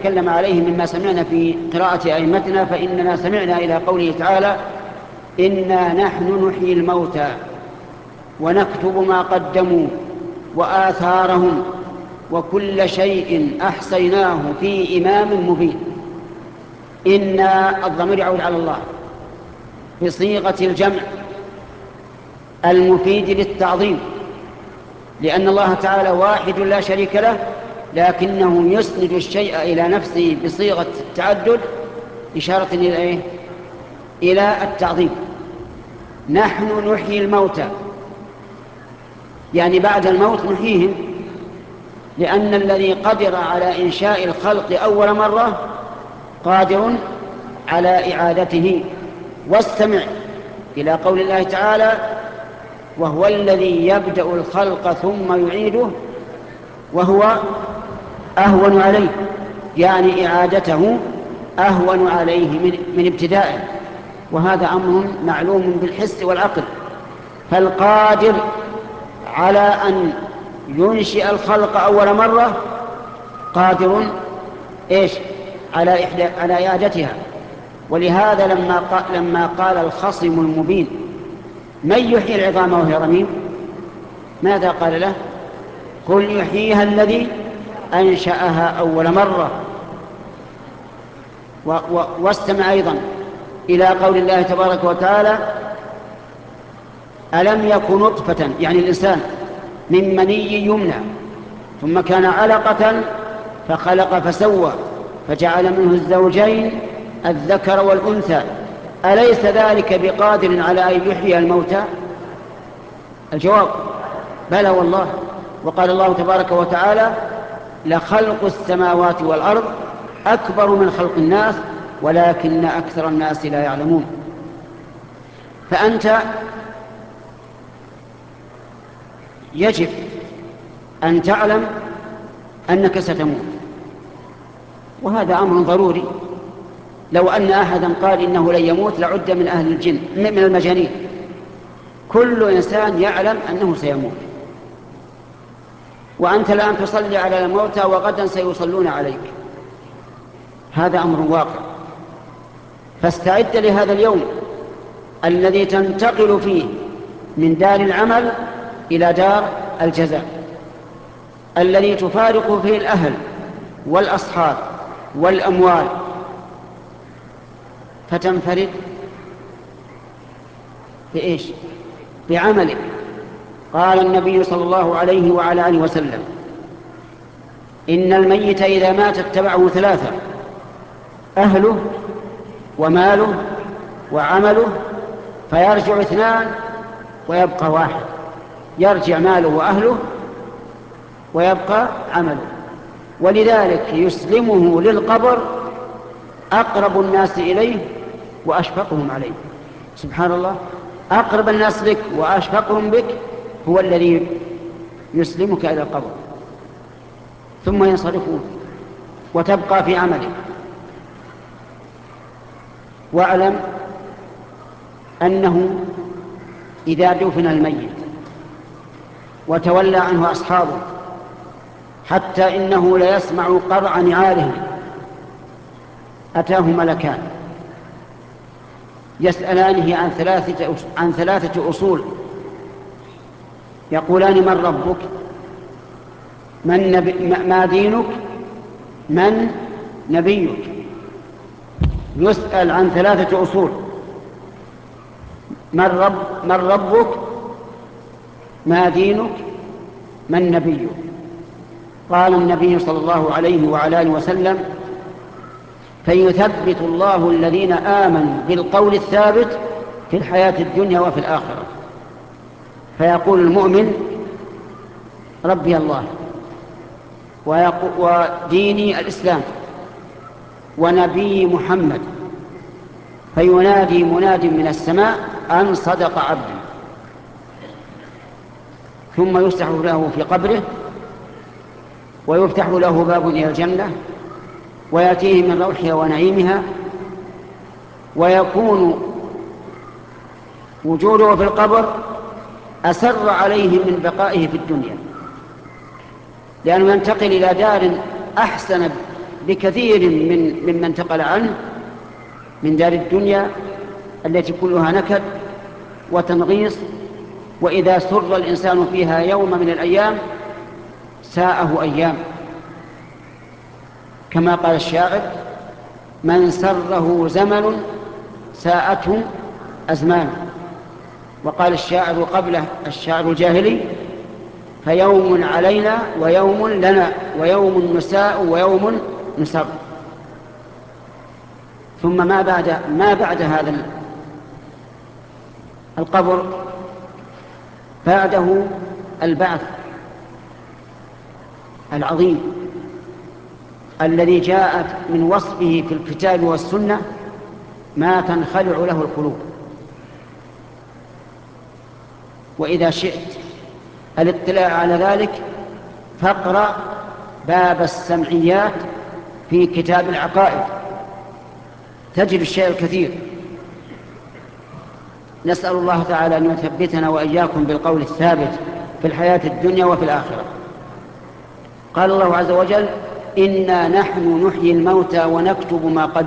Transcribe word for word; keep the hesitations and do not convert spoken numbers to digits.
تكلم عليه مما سمعنا في قراءة أئمتنا، فإننا سمعنا إلى قوله تعالى: إنا نحن نحيي الموتى ونكتب ما قدموا وآثارهم وكل شيء أحصيناه في إمام مبين. إن الضمير يعود على الله بصيغة الجمع المفيد للتعظيم، لأن الله تعالى واحد لا شريك له، لكنه يسند الشيء إلى نفسه بصيغة التعدد إشارة إلى إيه؟ إلى التعظيم. نحن نحيي الموتى، يعني بعد الموت نحييهم، لأن الذي قدر على إنشاء الخلق أول مرة قادر على إعادته. واستمع إلى قول الله تعالى: وهو الذي يبدأ الخلق ثم يعيده وهو أهون عليه، يعني إعادته أهون عليه من, من ابتدائه، وهذا أمر معلوم بالحس والعقل. فالقادر على أن ينشئ الخلق أول مرة قادر إيش؟ على إحدى على إعادتها. ولهذا لما قال, لما قال الخصم المبين: من يحيي العظام وهي رميم؟ ماذا قال له؟ قل يحييها الذي أنشأها أول مرة. و و واستمع أيضا إلى قول الله تبارك وتعالى: ألم يكن نطفة، يعني الإنسان، من مني يمنى ثم كان علقة فخلق فسوى فجعل منه الزوجين الذكر والأنثى أليس ذلك بقادر على أن يحيي الموتى؟ الجواب: بلى والله. وقال الله تبارك وتعالى: لخلق السماوات والأرض أكبر من خلق الناس ولكن أكثر الناس لا يعلمون. فأنت يجب أن تعلم أنك ستموت، وهذا أمر ضروري. لو أن أحدا قال إنه لن يموت لعد من أهل الجن، من المجانين. كل إنسان يعلم أنه سيموت، وأنت الآن تصلي على الموتى وغدا سيصلون عليك، هذا أمر واقع. فاستعد لهذا اليوم الذي تنتقل فيه من دار العمل إلى دار الجزاء، الذي تفارق فيه الأهل والأصحاب والأموال فتنفرد بإيش؟ بعملك. قال النبي صلى الله عليه وعلى آله وسلم: إن الميت إذا مات اتبعه ثلاثة: أهله وماله وعمله، فيرجع اثنان ويبقى واحد. يرجع ماله وأهله ويبقى عمله. ولذلك يسلمه للقبر أقرب الناس إليه وأشفقهم عليه. سبحان الله، أقرب الناس بك وأشفقهم بك هو الذي يسلمك إلى القبر، ثم ينصرفون وتبقى في عملك. واعلم أنه إذا دفن الميت وتولى عنه أصحابه حتى إنه لا يسمع قرع نعالهم أتاه ملكان يسألانه عن ثلاثة عن ثلاثة أصول، يقولان: من ربك؟ من نبي ما دينك؟ من نبيك؟ يسأل عن ثلاثة أصول: من رب من ربك؟ ما دينك؟ من نبيك؟ قال النبي صلى الله عليه وعلى آله وسلم: فيثبت الله الذين آمنوا بالقول الثابت في الحياة الدنيا وفي الآخرة. فيقول المؤمن: ربي الله، وديني الإسلام، ونبي محمد. فينادي مناد من السماء أن صدق عبدي، ثم يفتح له في قبره ويفتح له باب إلى الجنة ويأتيه من روحها ونعيمها، ويكون وجوده في القبر أسر عليه من بقائه في الدنيا، لأنه ينتقل إلى دار أحسن بكثير من ممن انتقل عنه من دار الدنيا التي كلها نكد وتنغيص، وإذا سر الإنسان فيها يوم من الأيام ساءه أيام، كما قال الشاعر: من سره زمن ساءته أزمان. وقال الشاعر قبله الشاعر الجاهلي: فيوم علينا ويوم لنا ويوم نساء ويوم نسر. ثم ما بعد ما بعد هذا القبر بعده البعث العظيم الذي جاءت من وصفه في الكتاب والسنة ما تنخلع له القلوب. وإذا شئت الاطلاع على ذلك فاقرأ باب السمعيات في كتاب العقائد، تجد الشيء الكثير. نسأل الله تعالى أن يثبتنا وإياكم بالقول الثابت في الحياة الدنيا وفي الآخرة. قال الله عز وجل: إنا نحن نحيي الموتى ونكتب ما قدموا